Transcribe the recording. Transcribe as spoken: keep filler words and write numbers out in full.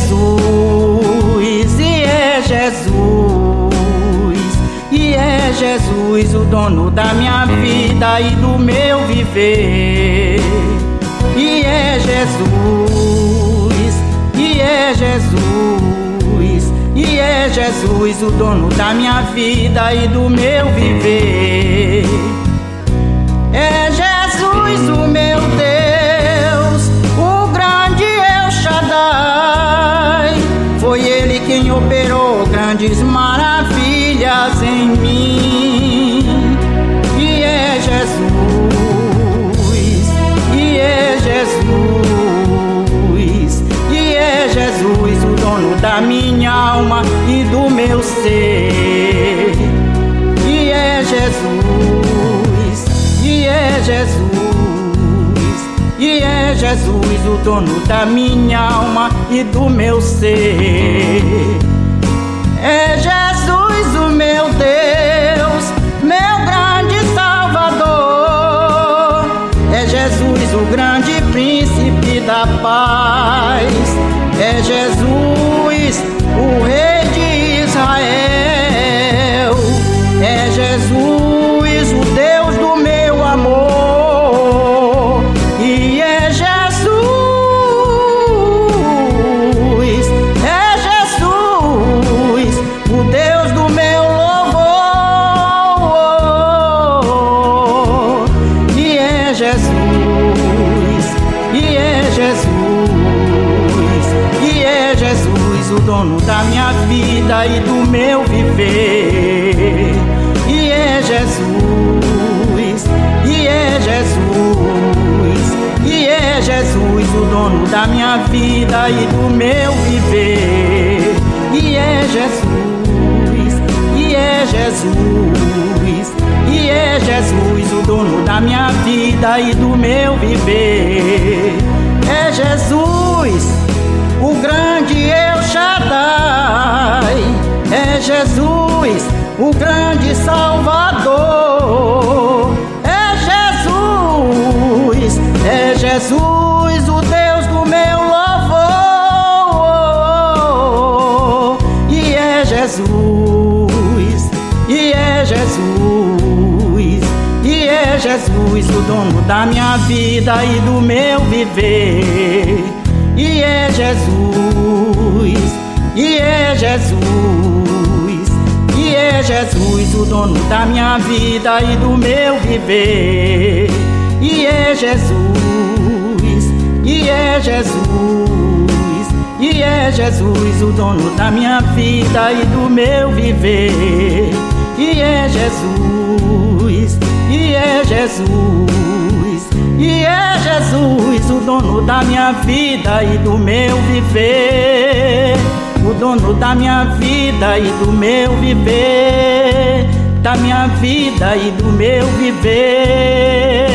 Jesus, e é Jesus, e é Jesus o dono da minha vida e do meu viver. E é Jesus, e é Jesus, e é Jesus o dono da minha vida e do meu viver. É Jesus o meu Deus, o grande El Shaddai. Foi Ele quem operou grandes maravilhas em mim. E é Jesus, e é Jesus, e é Jesus o dono da minha alma e do meu ser. E é Jesus, e é Jesus, e é Jesus o dono da minha alma e do meu ser. É Jesus o meu Deus, meu grande Salvador. É Jesus o grande príncipe da paz. É Jesus o Rei de Israel. É Jesus o Deus do meu amor. E é Jesus, é Jesus o Deus do meu louvor. E é Jesus, e é Jesus, e é Jesus o dono da minha vida e do meu viver. E é Jesus, e é Jesus, e é Jesus o dono da minha vida e do meu viver. E é Jesus, e é Jesus, e é Jesus o dono da minha vida e do meu viver. É Jesus, o grande El Shaddai. É Jesus, o grande Salvador. É Jesus, é Jesus o Deus do meu louvor. E é Jesus, e é Jesus, e é Jesus o dono da minha vida e do meu viver. E é Jesus, e é Jesus, e é Jesus o dono da minha vida e do meu viver. E é Jesus, e é Jesus, e é Jesus o dono da minha vida e do meu viver. E é Jesus, e é Jesus, e é Jesus o dono da minha vida e do meu viver. O dono da minha vida e do meu viver, da minha vida e do meu viver.